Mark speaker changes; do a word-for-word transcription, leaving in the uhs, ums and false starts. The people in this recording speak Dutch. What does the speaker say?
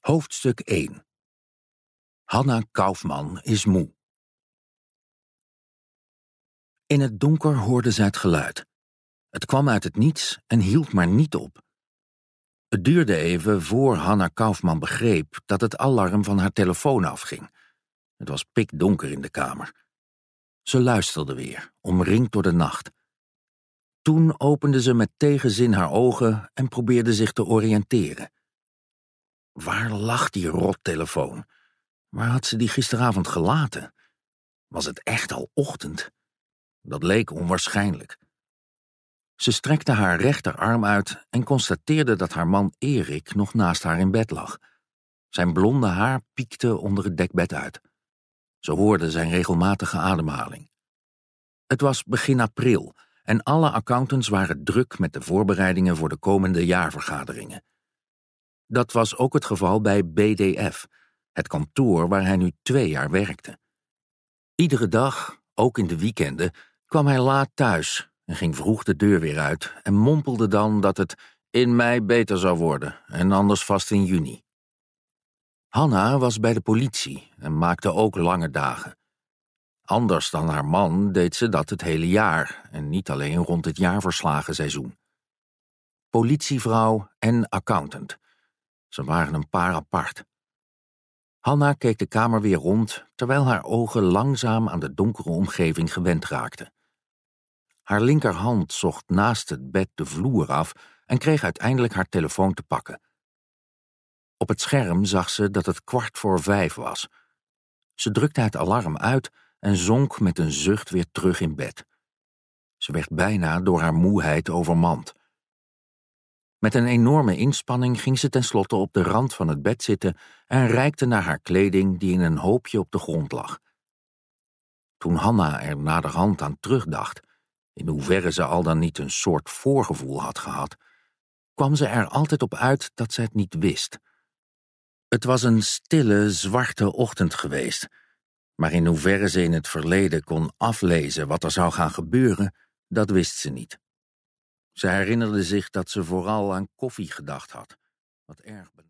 Speaker 1: Hoofdstuk één. Hanna Kaufman is moe. In het donker hoorde zij het geluid. Het kwam uit het niets en hield maar niet op. Het duurde even voor Hanna Kaufman begreep dat het alarm van haar telefoon afging. Het was pikdonker in de kamer. Ze luisterde weer, omringd door de nacht. Toen opende ze met tegenzin haar ogen en probeerde zich te oriënteren. Waar lag die rottelefoon? Waar had ze die gisteravond gelaten? Was het echt al ochtend? Dat leek onwaarschijnlijk. Ze strekte haar rechterarm uit en constateerde dat haar man Erik nog naast haar in bed lag. Zijn blonde haar piekte onder het dekbed uit. Ze hoorde zijn regelmatige ademhaling. Het was begin april en alle accountants waren druk met de voorbereidingen voor de komende jaarvergaderingen. Dat was ook het geval bij B D F, het kantoor waar hij nu twee jaar werkte. Iedere dag, ook in de weekenden, kwam hij laat thuis en ging vroeg de deur weer uit en mompelde dan dat het in mei beter zou worden en anders vast in juni. Hanna was bij de politie en maakte ook lange dagen. Anders dan haar man deed ze dat het hele jaar en niet alleen rond het jaarverslagenseizoen. Politievrouw en accountant. Ze waren een paar apart. Hanna keek de kamer weer rond, terwijl haar ogen langzaam aan de donkere omgeving gewend raakten. Haar linkerhand zocht naast het bed de vloer af en kreeg uiteindelijk haar telefoon te pakken. Op het scherm zag ze dat het kwart voor vijf was. Ze drukte het alarm uit en zonk met een zucht weer terug in bed. Ze werd bijna door haar moeheid overmand. Met een enorme inspanning ging ze tenslotte op de rand van het bed zitten en reikte naar haar kleding die in een hoopje op de grond lag. Toen Hanna er naderhand aan terugdacht, in hoeverre ze al dan niet een soort voorgevoel had gehad, kwam ze er altijd op uit dat ze het niet wist. Het was een stille, zwarte ochtend geweest, maar in hoeverre ze in het verleden kon aflezen wat er zou gaan gebeuren, dat wist ze niet. Ze herinnerde zich dat ze vooral aan koffie gedacht had, wat erg belangrijk.